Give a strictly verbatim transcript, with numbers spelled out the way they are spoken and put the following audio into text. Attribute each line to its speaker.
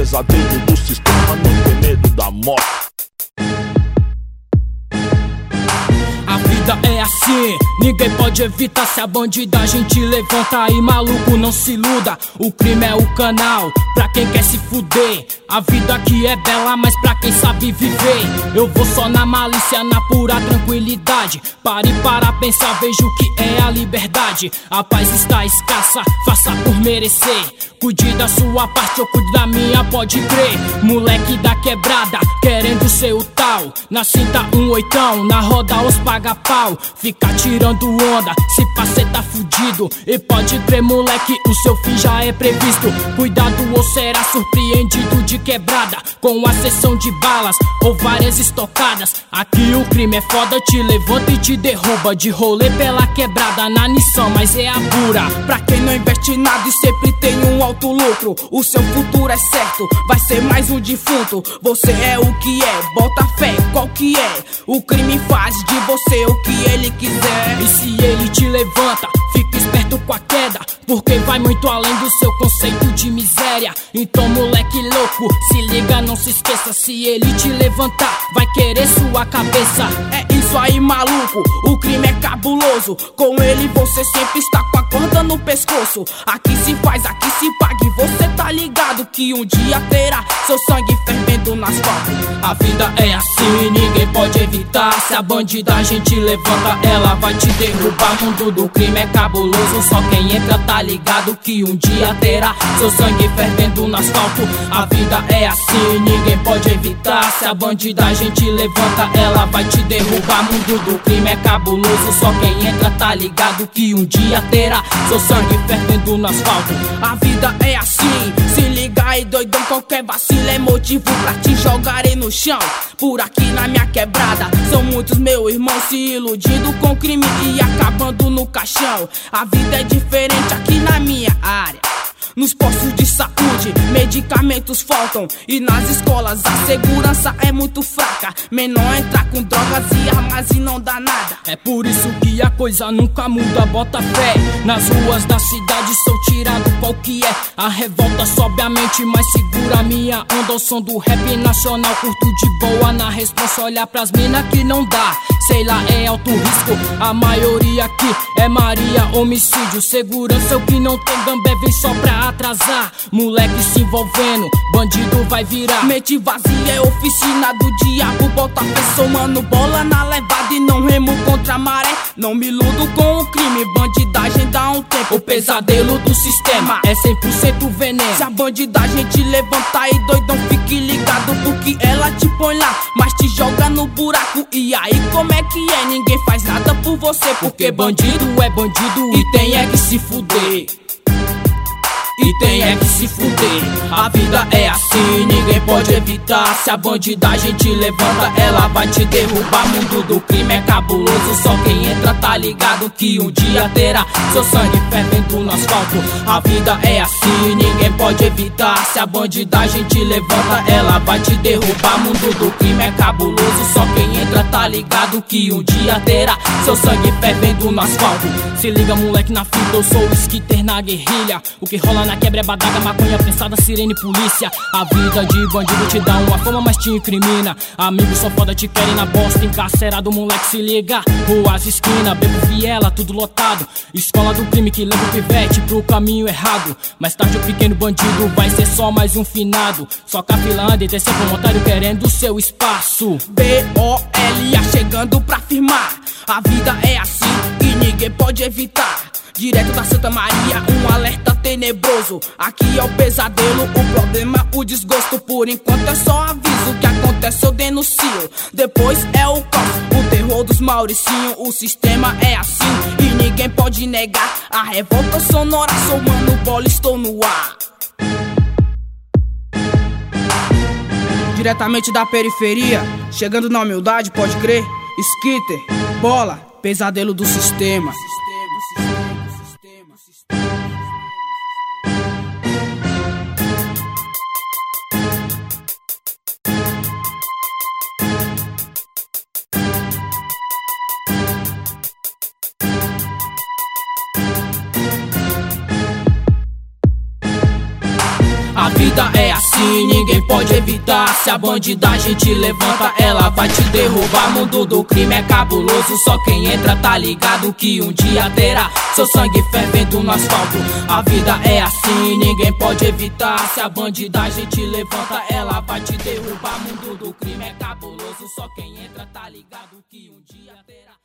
Speaker 1: pesadelo do sistema, não tem medo da morte.
Speaker 2: A vida é assim, ninguém pode evitar. Se a bandidagem te levanta aí, maluco, não se iluda. O crime é o canal pra quem quer se fuder. A vida aqui é bela, mas pra quem sabe viver. Eu vou só na malícia, na pura tranquilidade. Pare para pensar, veja o que é a liberdade. A paz está escassa, faça por merecer. Cuide da sua parte, eu cuido da minha, pode crer. Moleque da quebrada, querendo ser o tal. Na cinta um oitão, na roda os paga pau. Fica tirando onda, se passei tá fudido. E pode crer, moleque, o seu fim já é previsto. Cuidado ou será surpreendido de quebrada, com a sessão de balas ou várias estocadas. Aqui o crime é foda, te levanta e te derruba. De rolê pela quebrada na Nissan, mas é a pura.
Speaker 3: Pra quem não investe nada e sempre tem um alto lucro, o seu futuro é certo, vai ser mais um defunto. Você é o que é, bota fé, qual que é? O crime faz de você o que ele quiser.
Speaker 2: E se ele te levanta, fica esperto com a queda, porque vai muito além do seu conceito de miséria. Então moleque louco, se liga, não se esqueça. Se ele te levantar, vai querer sua cabeça.
Speaker 3: É isso aí, maluco, o crime é cabuloso. Com ele você sempre está com a corda no pescoço. Aqui se faz, aqui se paga, e você tá ligado que um dia terá seu sangue fervendo no asfalto.
Speaker 2: A vida é assim, ninguém pode evitar. Se a bandidagem te levanta, ela vai te derrubar. O mundo do crime é cabuloso, só quem entra tá ligado que um dia terá seu sangue fervendo no asfalto. A vida é assim, ninguém pode evitar. Se a bandidagem te levanta, ela vai te derrubar. O mundo do crime é cabuloso, só quem entra tá ligado que um dia terá seu sangue fervendo no asfalto.
Speaker 3: A vida é assim, se liga aí doidão, qualquer vacilo é motivo pra te jogarem no chão. Por aqui na minha quebrada, são muitos meu irmão se iludindo com crime e acabando no caixão. A vida é diferente aqui na minha área. Nos postos de saúde, medicamentos faltam. E nas escolas a segurança é muito fraca. Menor entra com drogas e armas e não dá nada.
Speaker 2: É por isso que a coisa nunca muda, bota fé. Nas ruas da cidade sou tirado qual que é. A revolta sobe a mente, mas segura a minha onda. O som do rap nacional, curto de boa. Na responsa olhar pras mina que não dá. Sei lá, é alto risco, a maioria aqui é Maria, homicídio. Segurança o que não tem gambé, vem só pra atrasar. Moleque se envolvendo, bandido vai virar.
Speaker 3: Mente vazia é oficina do diabo. Bota a pessoa, mano, bola na levada e não remo contra a maré. Não me iludo com o crime, bandidagem dá um tempo.
Speaker 2: O pesadelo do sistema é cem por cento veneno.
Speaker 3: Se a bandidagem te levantar e doidão, fique ligado, porque ela te põe lá, mas te joga no buraco. E aí como é que é? Ninguém faz nada por você, porque bandido é bandido e tem é que se fuder. E tem é que se fuder. A vida é assim, ninguém pode evitar. Se a bandidagem te levanta, ela vai te derrubar. Mundo do crime é cabuloso, só quem entra tá ligado que um dia terá seu sangue fervendo no asfalto. A vida é assim, ninguém pode evitar. Se a bandidagem te levanta, ela vai te derrubar. Mundo do crime é cabuloso, só quem entra tá ligado que um dia terá seu sangue fervendo no asfalto. Se liga, moleque, na fita, eu sou o skitter na guerrilha. O que rola na quebra é badaga, maconha prensada, sirene, polícia. A vida de bandido te dá uma fama, mas te incrimina. Amigos só foda, te querem na bosta, encarcerado, moleque, se liga. Ruas, esquina, beco, viela, tudo lotado. Escola do crime que leva o pivete pro caminho errado. Mais tarde o pequeno bandido vai ser só mais um finado. Só cafilando e descer com otário querendo seu espaço. B O L A chegando pra firmar. A vida é assim e ninguém pode evitar. Direto da Santa Maria, um alerta tenebroso. Aqui é o pesadelo, o problema, o desgosto. Por enquanto é só aviso, o que acontece eu denuncio. Depois é o caos, o terror dos Mauricinho. O sistema é assim e ninguém pode negar. A revolta sonora, sou mano bola, estou no ar. Diretamente da periferia, chegando na humildade, pode crer. Skitter, bola, pesadelo do sistema. A vida é assim, ninguém pode evitar. Se a bandidagem te levanta, ela vai te derrubar. Mundo do crime é cabuloso, só quem entra tá ligado que um dia terá seu sangue fervendo no asfalto. A vida é assim, ninguém pode evitar. Se a bandidagem te levanta, ela vai te derrubar. Mundo do crime é cabuloso, só quem entra tá ligado que um dia terá